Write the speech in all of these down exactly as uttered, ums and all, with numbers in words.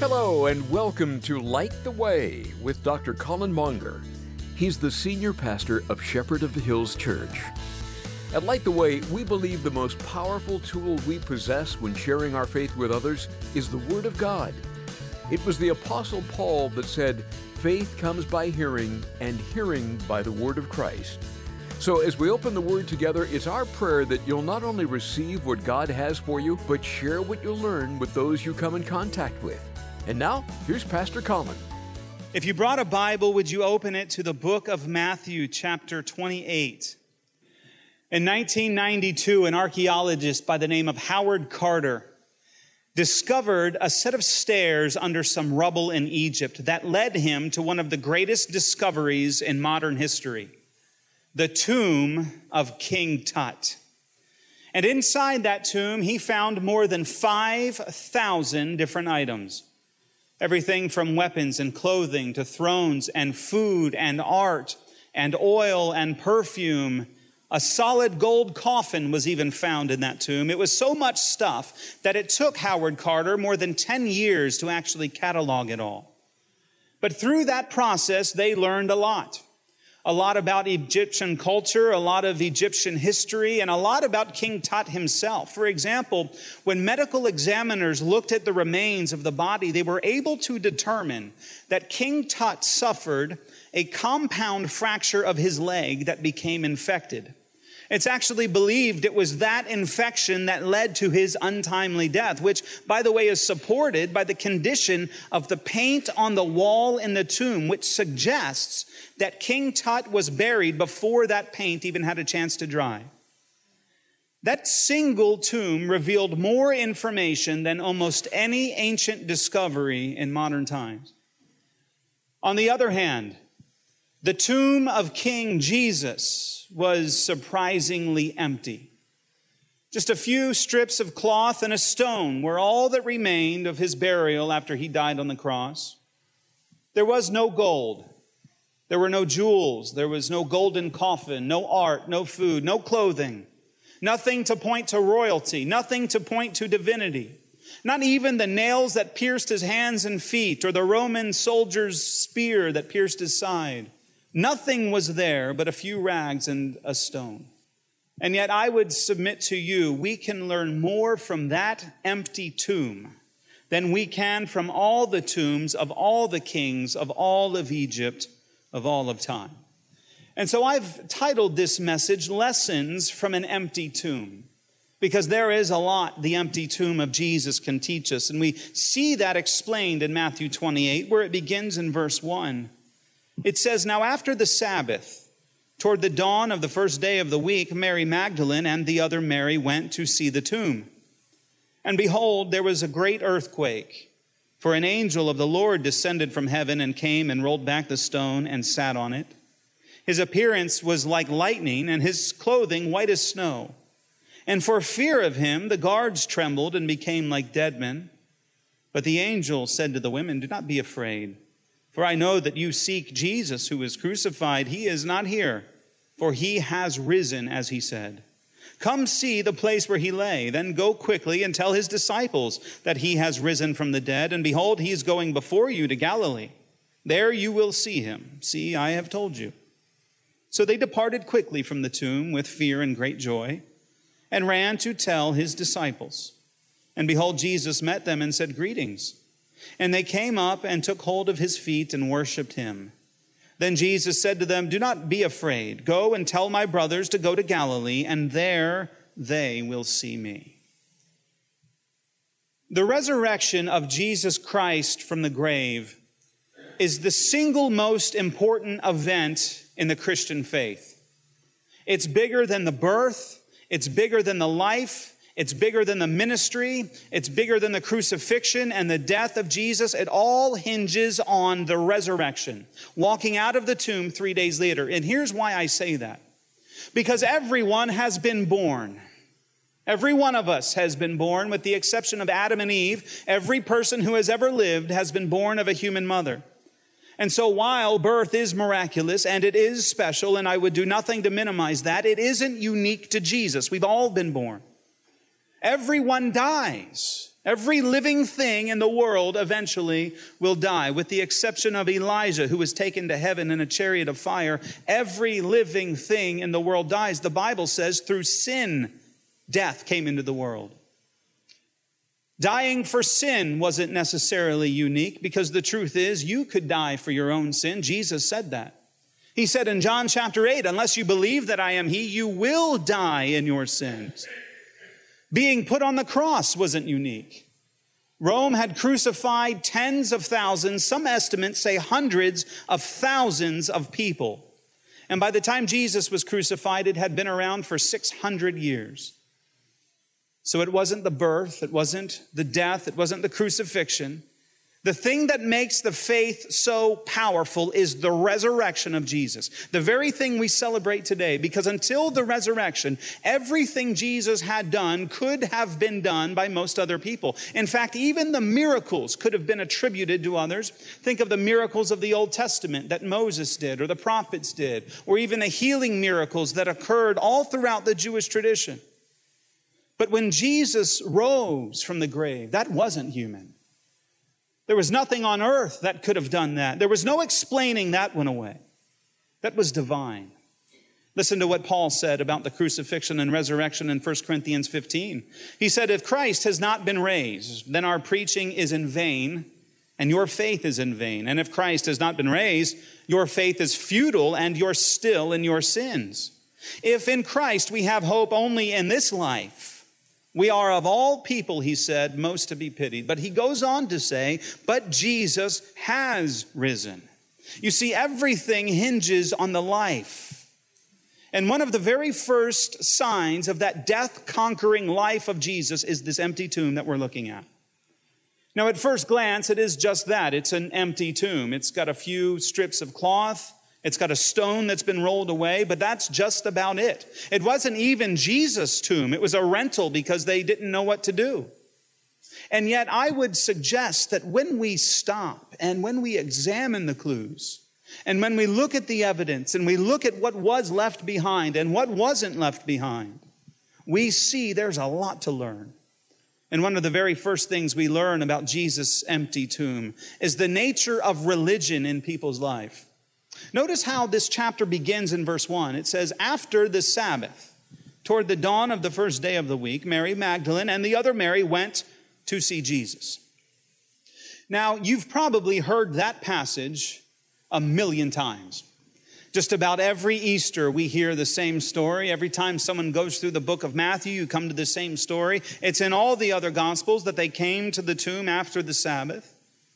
Hello and welcome to Light the Way with Doctor Colin Monger. He's the senior pastor of Shepherd of the Hills Church. At Light the Way, we believe the most powerful tool we possess when sharing our faith with others is the Word of God. It was the Apostle Paul that said, "Faith comes by hearing, and hearing by the Word of Christ." So as we open the Word together, it's our prayer that you'll not only receive what God has for you, but share what you learn with those you come in contact with. And now, here's Pastor Colin. If you brought a Bible, would you open it to the book of Matthew, chapter twenty-eight? In nineteen ninety-two, an archaeologist by the name of Howard Carter discovered a set of stairs under some rubble in Egypt that led him to one of the greatest discoveries in modern history, the tomb of King Tut. And inside that tomb, he found more than five thousand different items. Everything from weapons and clothing to thrones and food and art and oil and perfume. A solid gold coffin was even found in that tomb. It was so much stuff that it took Howard Carter more than ten years to actually catalog it all. But through that process, they learned a lot. A lot about Egyptian culture, a lot of Egyptian history, and a lot about King Tut himself. For example, when medical examiners looked at the remains of the body, they were able to determine that King Tut suffered a compound fracture of his leg that became infected. It's actually believed it was that infection that led to his untimely death, which, by the way, is supported by the condition of the paint on the wall in the tomb, which suggests that King Tut was buried before that paint even had a chance to dry. That single tomb revealed more information than almost any ancient discovery in modern times. On the other hand, the tomb of King Jesus was surprisingly empty. Just a few strips of cloth and a stone were all that remained of his burial after he died on the cross. There was no gold. There were no jewels. There was no golden coffin, no art, no food, no clothing. Nothing to point to royalty, nothing to point to divinity. Not even the nails that pierced his hands and feet or the Roman soldier's spear that pierced his side. Nothing was there but a few rags and a stone. And yet I would submit to you, we can learn more from that empty tomb than we can from all the tombs of all the kings of all of Egypt of all of time. And so I've titled this message, Lessons from an Empty Tomb, because there is a lot the empty tomb of Jesus can teach us. And we see that explained in Matthew twenty-eight, where it begins in verse one. It says, "Now after the Sabbath, toward the dawn of the first day of the week, Mary Magdalene and the other Mary went to see the tomb. And behold, there was a great earthquake, for an angel of the Lord descended from heaven and came and rolled back the stone and sat on it. His appearance was like lightning, and his clothing white as snow. And for fear of him, the guards trembled and became like dead men. But the angel said to the women, 'Do not be afraid. For I know that you seek Jesus who was crucified. He is not here, for he has risen, as he said. Come see the place where he lay. Then go quickly and tell his disciples that he has risen from the dead. And behold, he is going before you to Galilee. There you will see him. See, I have told you.' So they departed quickly from the tomb with fear and great joy, and ran to tell his disciples. And behold, Jesus met them and said, 'Greetings.' And they came up and took hold of his feet and worshipped him. Then Jesus said to them, 'Do not be afraid. Go and tell my brothers to go to Galilee, and there they will see me.'" The resurrection of Jesus Christ from the grave is the single most important event in the Christian faith. It's bigger than the birth. It's bigger than the life. It's bigger than the ministry. It's bigger than the crucifixion and the death of Jesus. It all hinges on the resurrection, walking out of the tomb three days later. And here's why I say that. Because everyone has been born. Every one of us has been born, with the exception of Adam and Eve. Every person who has ever lived has been born of a human mother. And so while birth is miraculous and it is special, and I would do nothing to minimize that, it isn't unique to Jesus. We've all been born. Everyone dies. Every living thing in the world eventually will die, with the exception of Elijah, who was taken to heaven in a chariot of fire. Every living thing in the world dies. The Bible says through sin, death came into the world. Dying for sin wasn't necessarily unique, because the truth is you could die for your own sin. Jesus said that. He said in John chapter eight, unless you believe that I am he, you will die in your sins. Being put on the cross wasn't unique. Rome had crucified tens of thousands, some estimates say hundreds of thousands of people. And by the time Jesus was crucified, it had been around for six hundred years. So it wasn't the birth, it wasn't the death, it wasn't the crucifixion. The thing that makes the faith so powerful is the resurrection of Jesus. The very thing we celebrate today, because until the resurrection, everything Jesus had done could have been done by most other people. In fact, even the miracles could have been attributed to others. Think of the miracles of the Old Testament that Moses did, or the prophets did, or even the healing miracles that occurred all throughout the Jewish tradition. But when Jesus rose from the grave, that wasn't human. There was nothing on earth that could have done that. There was no explaining that one away. That was divine. Listen to what Paul said about the crucifixion and resurrection in First Corinthians fifteen. He said, if Christ has not been raised, then our preaching is in vain, and your faith is in vain. And if Christ has not been raised, your faith is futile, and you're still in your sins. If in Christ we have hope only in this life, we are of all people, he said, most to be pitied. But he goes on to say, but Jesus has risen. You see, everything hinges on the life. And one of the very first signs of that death-conquering life of Jesus is this empty tomb that we're looking at. Now, at first glance, it is just that. It's an empty tomb. It's got a few strips of cloth. It's got a stone that's been rolled away, but that's just about it. It wasn't even Jesus' tomb. It was a rental because they didn't know what to do. And yet I would suggest that when we stop and when we examine the clues and when we look at the evidence and we look at what was left behind and what wasn't left behind, we see there's a lot to learn. And one of the very first things we learn about Jesus' empty tomb is the nature of religion in people's life. Notice how this chapter begins in verse one. It says, after the Sabbath, toward the dawn of the first day of the week, Mary Magdalene and the other Mary went to see Jesus. Now, you've probably heard that passage a million times. Just about every Easter, we hear the same story. Every time someone goes through the book of Matthew, you come to the same story. It's in all the other Gospels that they came to the tomb after the Sabbath.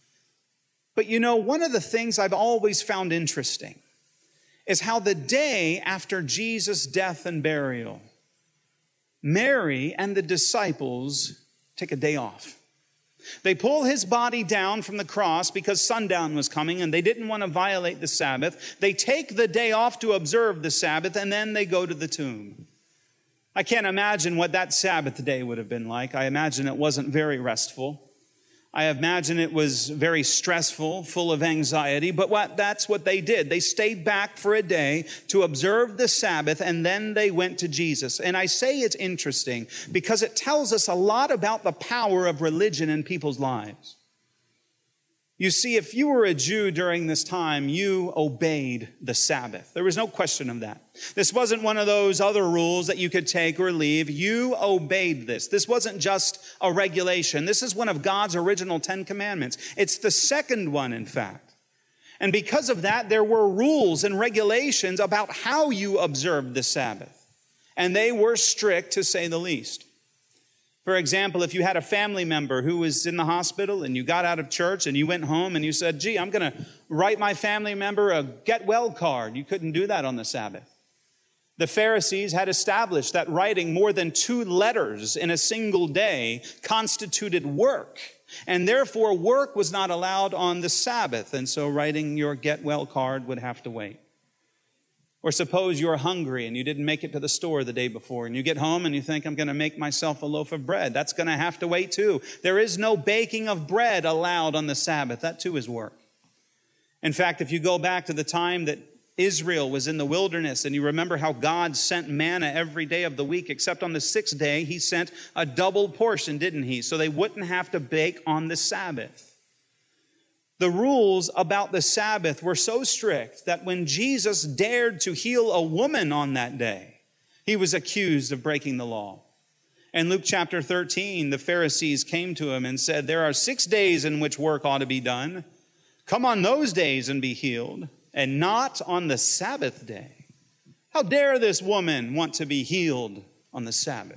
But you know, one of the things I've always found interesting is how the day after Jesus' death and burial, Mary and the disciples take a day off. They pull his body down from the cross because sundown was coming and they didn't want to violate the Sabbath. They take the day off to observe the Sabbath and then they go to the tomb. I can't imagine what that Sabbath day would have been like. I imagine it wasn't very restful. I imagine it was very stressful, full of anxiety, but what, that's what they did. They stayed back for a day to observe the Sabbath, and then they went to Jesus. And I say it's interesting because it tells us a lot about the power of religion in people's lives. You see, if you were a Jew during this time, you obeyed the Sabbath. There was no question of that. This wasn't one of those other rules that you could take or leave. You obeyed this. This wasn't just a regulation. This is one of God's original Ten Commandments. It's the second one, in fact. And because of that, there were rules and regulations about how you observed the Sabbath. And they were strict, to say the least. For example, if you had a family member who was in the hospital and you got out of church and you went home and you said, gee, I'm going to write my family member a get well card. You couldn't do that on the Sabbath. The Pharisees had established that writing more than two letters in a single day constituted work. And therefore, work was not allowed on the Sabbath. And so writing your get well card would have to wait. Or suppose you're hungry and you didn't make it to the store the day before and you get home and you think, I'm going to make myself a loaf of bread. That's going to have to wait too. There is no baking of bread allowed on the Sabbath. That too is work. In fact, if you go back to the time that Israel was in the wilderness, and you remember how God sent manna every day of the week, except on the sixth day, he sent a double portion, didn't he? So they wouldn't have to bake on the Sabbath. The rules about the Sabbath were so strict that when Jesus dared to heal a woman on that day, he was accused of breaking the law. In Luke chapter thirteen, the Pharisees came to him and said, "There are six days in which work ought to be done. Come on those days and be healed, and not on the Sabbath day. How dare this woman want to be healed on the Sabbath?"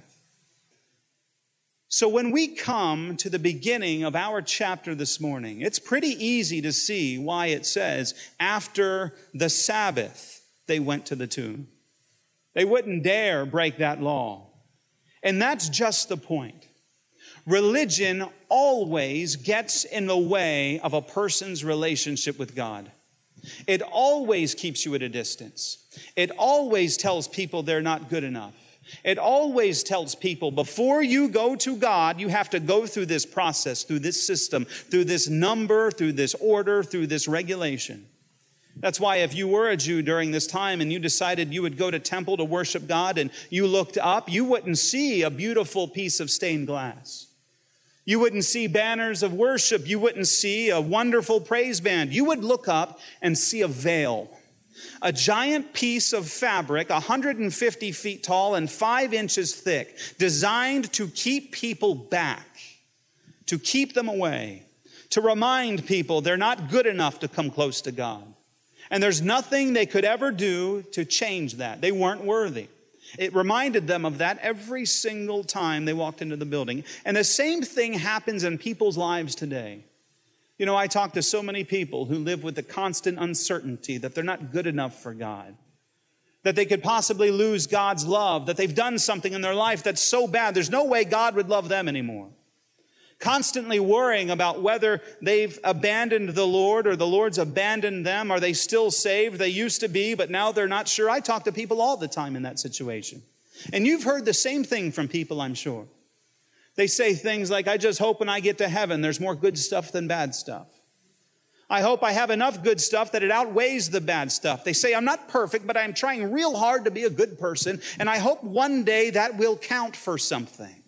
So when we come to the beginning of our chapter this morning, it's pretty easy to see why it says, after the Sabbath, they went to the tomb. They wouldn't dare break that law. And that's just the point. Religion always gets in the way of a person's relationship with God. It always keeps you at a distance. It always tells people they're not good enough. It always tells people before you go to God, you have to go through this process, through this system, through this number, through this order, through this regulation. That's why if you were a Jew during this time and you decided you would go to temple to worship God and you looked up, you wouldn't see a beautiful piece of stained glass. You wouldn't see banners of worship. You wouldn't see a wonderful praise band. You would look up and see a veil, a giant piece of fabric, one hundred fifty feet tall and five inches thick, designed to keep people back, to keep them away, to remind people they're not good enough to come close to God. And there's nothing they could ever do to change that. They weren't worthy. It reminded them of that every single time they walked into the building. And the same thing happens in people's lives today. You know, I talk to so many people who live with the constant uncertainty that they're not good enough for God, that they could possibly lose God's love, that they've done something in their life that's so bad, there's no way God would love them anymore. Constantly worrying about whether they've abandoned the Lord or the Lord's abandoned them. Are they still saved? They used to be, but now they're not sure. I talk to people all the time in that situation. And you've heard the same thing from people, I'm sure. They say things like, "I just hope when I get to heaven, there's more good stuff than bad stuff. I hope I have enough good stuff that it outweighs the bad stuff." They say, "I'm not perfect, but I'm trying real hard to be a good person, and I hope one day that will count for something.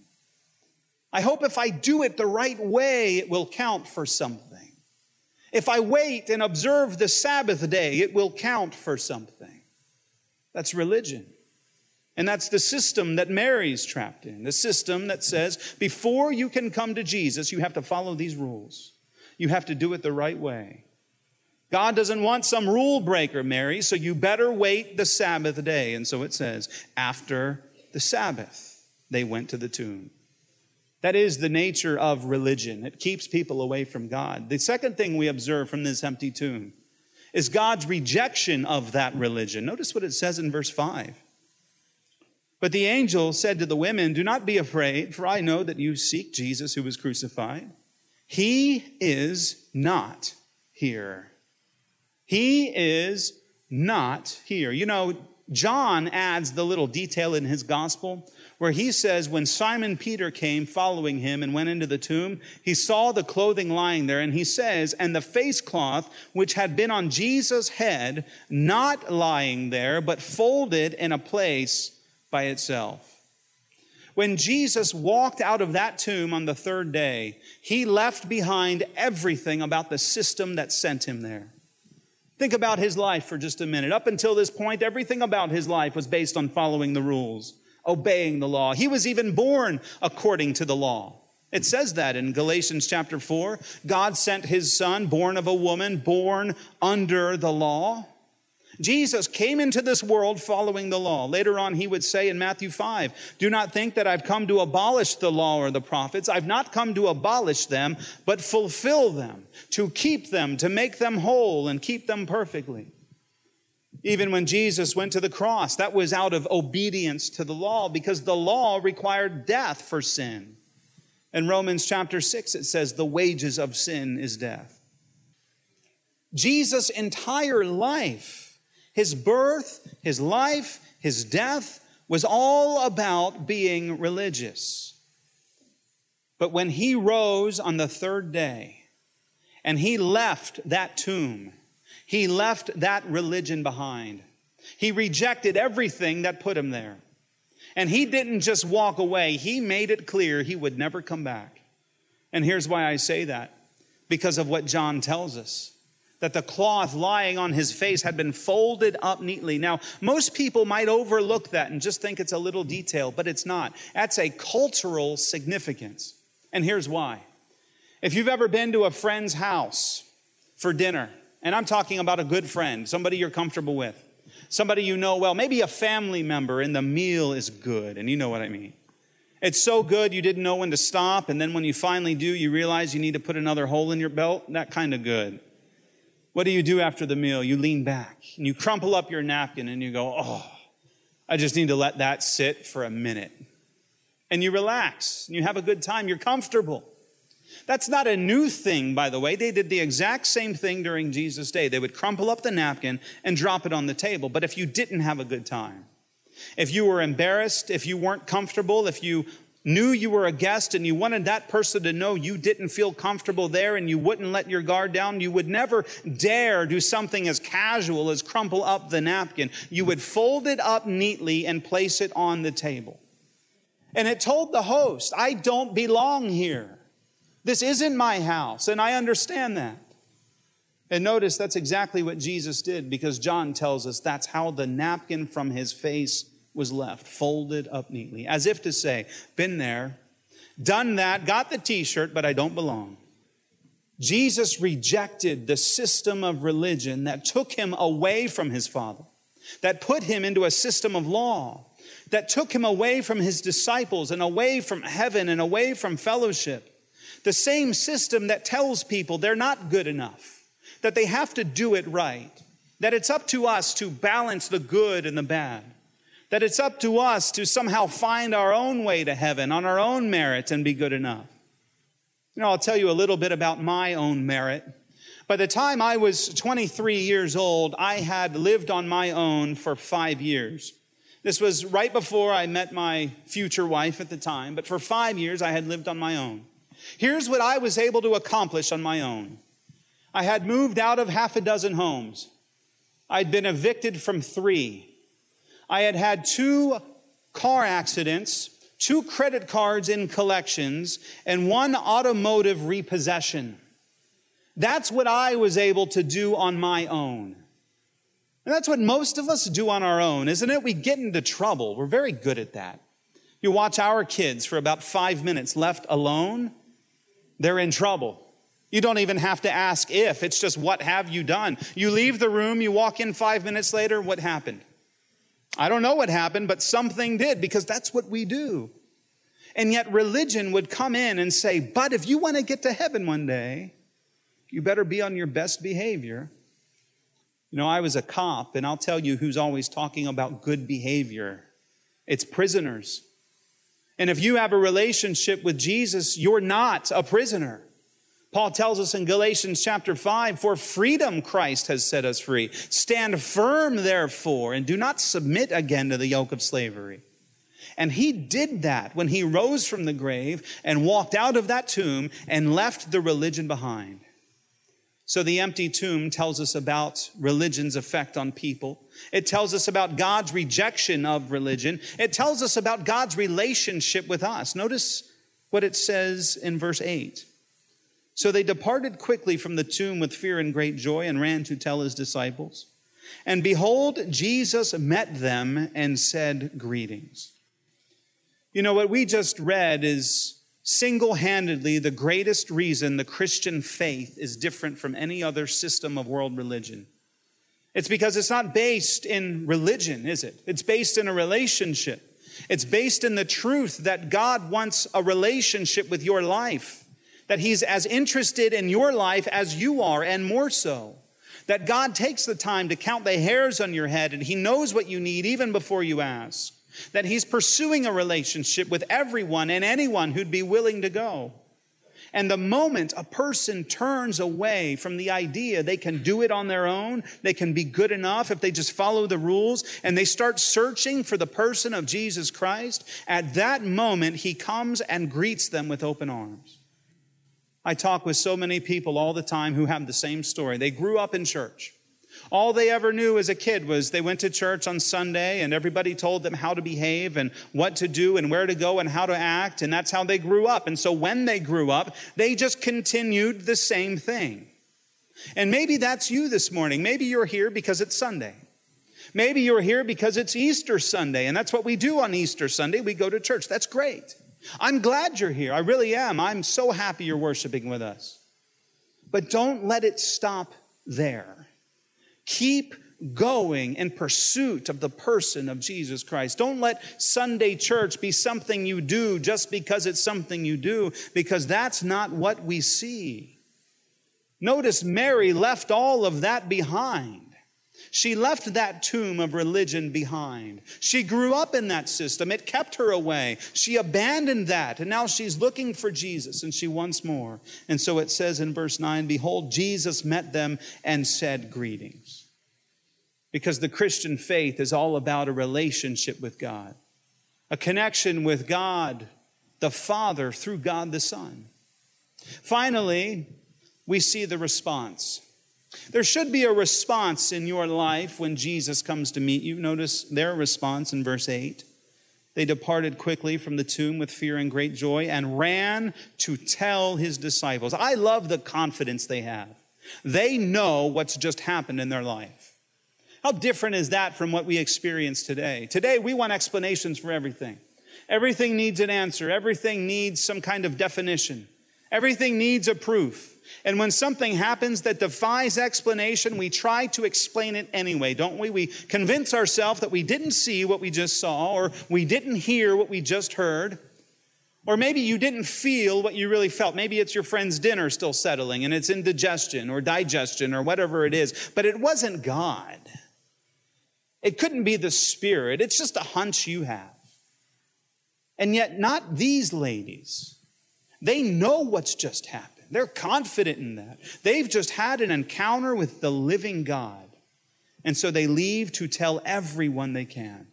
I hope if I do it the right way, it will count for something. If I wait and observe the Sabbath day, it will count for something." That's religion. And that's the system that Mary's trapped in. The system that says, before you can come to Jesus, you have to follow these rules. You have to do it the right way. God doesn't want some rule breaker, Mary, so you better wait the Sabbath day. And so it says, after the Sabbath, they went to the tomb. That is the nature of religion. It keeps people away from God. The second thing we observe from this empty tomb is God's rejection of that religion. Notice what it says in verse five. "But the angel said to the women, 'Do not be afraid, for I know that you seek Jesus who was crucified. He is not here. He is not here.'" You know, John adds the little detail in his gospel where he says when Simon Peter came following him and went into the tomb, he saw the clothing lying there, and he says, "And the face cloth which had been on Jesus' head, not lying there, but folded in a place by itself." When Jesus walked out of that tomb on the third day, he left behind everything about the system that sent him there. Think about his life for just a minute. Up until this point, everything about his life was based on following the rules, obeying the law. He was even born according to the law. It says that in Galatians chapter four. God sent his son, born of a woman, born under the law. Jesus came into this world following the law. Later on, he would say in Matthew five, "Do not think that I've come to abolish the law or the prophets. I've not come to abolish them, but fulfill them, to keep them, to make them whole and keep them perfectly." Even when Jesus went to the cross, that was out of obedience to the law, because the law required death for sin. In Romans chapter six, it says, "The wages of sin is death." Jesus' entire life, his birth, his life, his death, was all about being religious. But when he rose on the third day and he left that tomb, He left that religion behind. He rejected everything that put him there. And he didn't just walk away. He made it clear he would never come back. And here's why I say that. Because of what John tells us. That the cloth lying on his face had been folded up neatly. Now, most people might overlook that and just think it's a little detail, but it's not. That's a cultural significance. And here's why. If you've ever been to a friend's house for dinner, and I'm talking about a good friend, somebody you're comfortable with, somebody you know well, maybe a family member, and the meal is good, and you know what I mean. It's so good you didn't know when to stop, and then when you finally do, you realize you need to put another hole in your belt. That kind of good. What do you do after the meal? You lean back and you crumple up your napkin and you go, oh, I just need to let that sit for a minute. And you relax and you have a good time. You're comfortable. That's not a new thing, by the way. They did the exact same thing during Jesus' day. They would crumple up the napkin and drop it on the table. But if you didn't have a good time, if you were embarrassed, if you weren't comfortable, if you knew you were a guest and you wanted that person to know you didn't feel comfortable there and you wouldn't let your guard down, you would never dare do something as casual as crumple up the napkin. You would fold it up neatly and place it on the table. And it told the host, I don't belong here. This isn't my house, and I understand that. And notice that's exactly what Jesus did, because John tells us that's how the napkin from his face was left, folded up neatly, as if to say, been there, done that, got the t-shirt, but I don't belong. Jesus rejected the system of religion that took him away from his Father, that put him into a system of law, that took him away from his disciples and away from heaven and away from fellowship. The same system that tells people they're not good enough, that they have to do it right, that it's up to us to balance the good and the bad, that it's up to us to somehow find our own way to heaven on our own merit and be good enough. You know, I'll tell you a little bit about my own merit. By the time I was twenty-three years old, I had lived on my own for five years. This was right before I met my future wife at the time, but for five years I had lived on my own. Here's what I was able to accomplish on my own. I had moved out of half a dozen homes. I'd been evicted from three. I had had two car accidents, two credit cards in collections, and one automotive repossession. That's what I was able to do on my own. And that's what most of us do on our own, isn't it? We get into trouble. We're very good at that. You watch our kids for about five minutes left alone, they're in trouble. You don't even have to ask if. It's just, what have you done? You leave the room, you walk in five minutes later, what happened? I don't know what happened, but something did, because that's what we do. And yet religion would come in and say, but if you want to get to heaven one day, you better be on your best behavior. You know, I was a cop, and I'll tell you who's always talking about good behavior. It's prisoners. And if you have a relationship with Jesus, you're not a prisoner. Paul tells us in Galatians chapter five, for freedom Christ has set us free. Stand firm, therefore, and do not submit again to the yoke of slavery. And he did that when he rose from the grave and walked out of that tomb and left the religion behind. So the empty tomb tells us about religion's effect on people. It tells us about God's rejection of religion. It tells us about God's relationship with us. Notice what it says in verse eight. So they departed quickly from the tomb with fear and great joy and ran to tell his disciples. And behold, Jesus met them and said, greetings. You know, what we just read is single-handedly the greatest reason the Christian faith is different from any other system of world religion. It's because it's not based in religion, is it? It's based in a relationship. It's based in the truth that God wants a relationship with your life. That he's as interested in your life as you are, and more so. That God takes the time to count the hairs on your head, and he knows what you need even before you ask. That he's pursuing a relationship with everyone and anyone who'd be willing to go. And the moment a person turns away from the idea they can do it on their own, they can be good enough if they just follow the rules, and they start searching for the person of Jesus Christ, at that moment he comes and greets them with open arms. I talk with so many people all the time who have the same story. They grew up in church. All they ever knew as a kid was they went to church on Sunday and everybody told them how to behave and what to do and where to go and how to act, and that's how they grew up. And so when they grew up, they just continued the same thing. And maybe that's you this morning. Maybe you're here because it's Sunday. Maybe you're here because it's Easter Sunday, and that's what we do on Easter Sunday. We go to church. That's great. I'm glad you're here. I really am. I'm so happy you're worshiping with us. But don't let it stop there. Keep going in pursuit of the person of Jesus Christ. Don't let Sunday church be something you do just because it's something you do, because that's not what we see. Notice Mary left all of that behind. She left that tomb of religion behind. She grew up in that system. It kept her away. She abandoned that, and now she's looking for Jesus, and she wants more. And so it says in verse nine, behold, Jesus met them and said, greetings. Because the Christian faith is all about a relationship with God, a connection with God the Father through God the Son. Finally, we see the response. There should be a response in your life when Jesus comes to meet you. Notice their response in verse eight. They departed quickly from the tomb with fear and great joy and ran to tell his disciples. I love the confidence they have. They know what's just happened in their life. How different is that from what we experience today? Today, we want explanations for everything. Everything needs an answer. Everything needs some kind of definition. Everything needs a proof. And when something happens that defies explanation, we try to explain it anyway, don't we? We convince ourselves that we didn't see what we just saw, or we didn't hear what we just heard, or maybe you didn't feel what you really felt. Maybe it's your friend's dinner still settling, and it's indigestion or digestion or whatever it is, but it wasn't God. It couldn't be the Spirit. It's just a hunch you have. And yet not these ladies. They know what's just happened. They're confident in that. They've just had an encounter with the living God. And so they leave to tell everyone they can.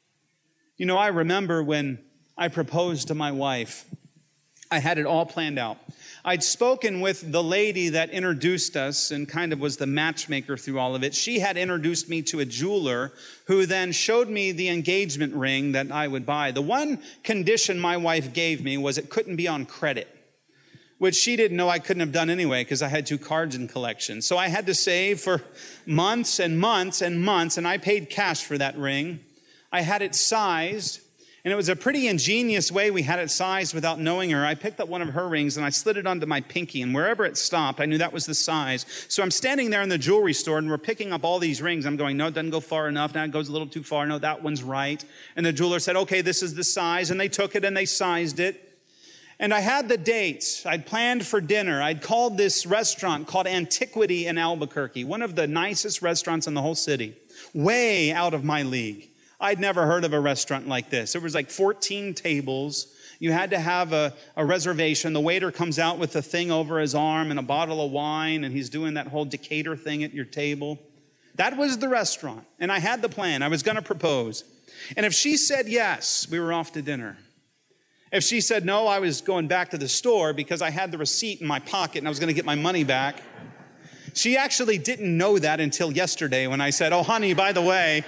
You know, I remember when I proposed to my wife, I had it all planned out. I'd spoken with the lady that introduced us and kind of was the matchmaker through all of it. She had introduced me to a jeweler who then showed me the engagement ring that I would buy. The one condition my wife gave me was it couldn't be on credit, which she didn't know I couldn't have done anyway because I had two cards in collection. So I had to save for months and months and months, and I paid cash for that ring. I had it sized, and it was a pretty ingenious way we had it sized without knowing her. I picked up one of her rings, and I slid it onto my pinky, and wherever it stopped, I knew that was the size. So I'm standing there in the jewelry store, and we're picking up all these rings. I'm going, no, it doesn't go far enough. Now it goes a little too far. No, that one's right. And the jeweler said, okay, this is the size, and they took it, and they sized it. And I had the dates. I'd planned for dinner. I'd called this restaurant called Antiquity in Albuquerque, one of the nicest restaurants in the whole city, way out of my league. I'd never heard of a restaurant like this. There was like fourteen tables. You had to have a, a reservation. The waiter comes out with a thing over his arm and a bottle of wine, and he's doing that whole Decatur thing at your table. That was the restaurant. And I had the plan. I was going to propose. And if she said yes, we were off to dinner. If she said no, I was going back to the store because I had the receipt in my pocket and I was going to get my money back. She actually didn't know that until yesterday when I said, oh, honey, by the way,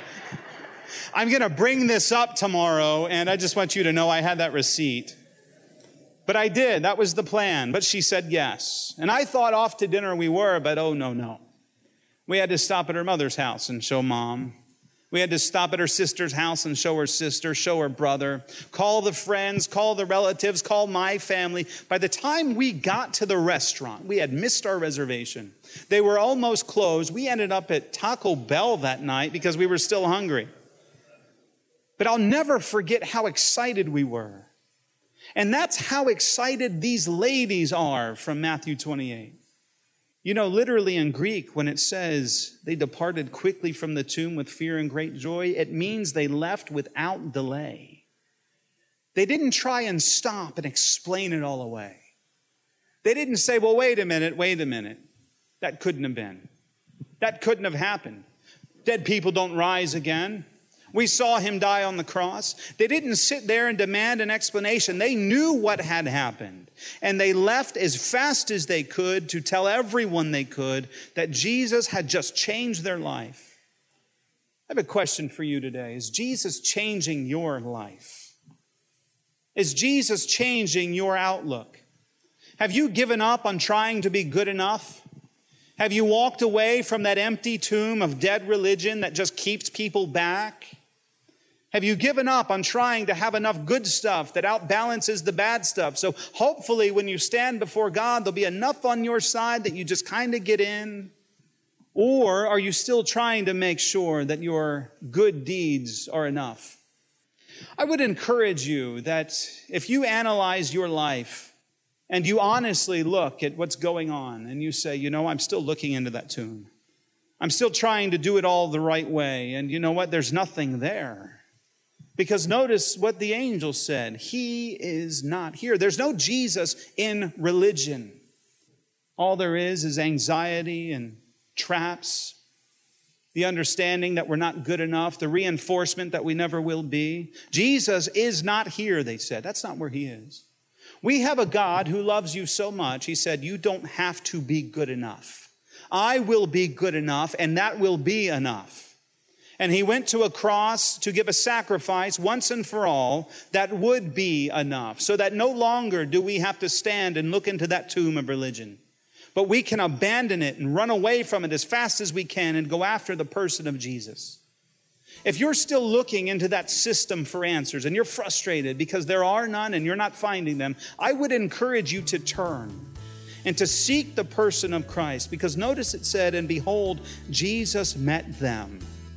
I'm going to bring this up tomorrow, and I just want you to know I had that receipt. But I did. That was the plan. But she said yes. And I thought off to dinner we were, but oh, no, no. We had to stop at her mother's house and show mom. We had to stop at her sister's house and show her sister, show her brother, call the friends, call the relatives, call my family. By the time we got to the restaurant, we had missed our reservation. They were almost closed. We ended up at Taco Bell that night because we were still hungry. But I'll never forget how excited we were. And that's how excited these ladies are from Matthew twenty-eight. You know, literally in Greek, when it says they departed quickly from the tomb with fear and great joy, it means they left without delay. They didn't try and stop and explain it all away. They didn't say, well, wait a minute, wait a minute. That couldn't have been. That couldn't have happened. Dead people don't rise again. We saw him die on the cross. They didn't sit there and demand an explanation. They knew what had happened. And they left as fast as they could to tell everyone they could that Jesus had just changed their life. I have a question for you today. Is Jesus changing your life? Is Jesus changing your outlook? Have you given up on trying to be good enough? Have you walked away from that empty tomb of dead religion that just keeps people back? Have you given up on trying to have enough good stuff that outbalances the bad stuff? So hopefully when you stand before God, there'll be enough on your side that you just kind of get in. Or are you still trying to make sure that your good deeds are enough? I would encourage you that if you analyze your life and you honestly look at what's going on and you say, you know, I'm still looking into that tomb. I'm still trying to do it all the right way. And you know what? There's nothing there. Because notice what the angel said. He is not here. There's no Jesus in religion. All there is is anxiety and traps, the understanding that we're not good enough, the reinforcement that we never will be. Jesus is not here, they said. That's not where he is. We have a God who loves you so much, he said, you don't have to be good enough. I will be good enough, and that will be enough. And he went to a cross to give a sacrifice once and for all that would be enough, so that no longer do we have to stand and look into that tomb of religion. But we can abandon it and run away from it as fast as we can and go after the person of Jesus. If you're still looking into that system for answers and you're frustrated because there are none and you're not finding them, I would encourage you to turn and to seek the person of Christ. Because notice it said, and behold, Jesus met them,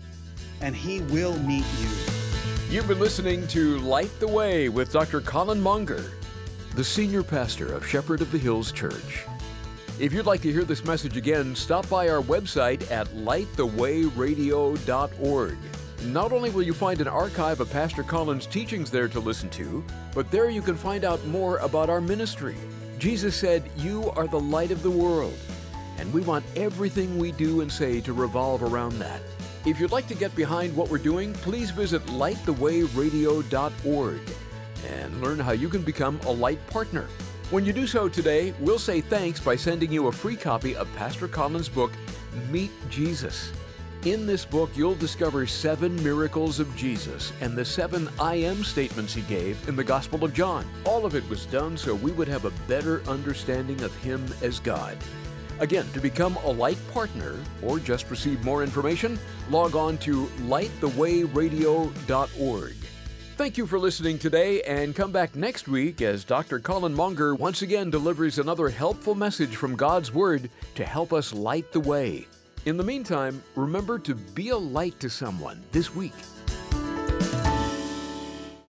and he will meet you. You've been listening to Light the Way with Doctor Colin Monger, the senior pastor of Shepherd of the Hills Church. If you'd like to hear this message again, stop by our website at light the way radio dot org. Not only will you find an archive of Pastor Colin's teachings there to listen to, but there you can find out more about our ministry. Jesus said, "You are the light of the world," and we want everything we do and say to revolve around that. If you'd like to get behind what we're doing, please visit light the way radio dot org and learn how you can become a Light partner. When you do so today, we'll say thanks by sending you a free copy of Pastor Colin's book, Meet Jesus. In this book, you'll discover seven miracles of Jesus and the seven I am statements he gave in the Gospel of John. All of it was done so we would have a better understanding of him as God. Again, to become a Light partner or just receive more information, log on to light the way radio dot org. Thank you for listening today, and come back next week as Doctor Colin Monger once again delivers another helpful message from God's Word to help us light the way. In the meantime, remember to be a light to someone this week.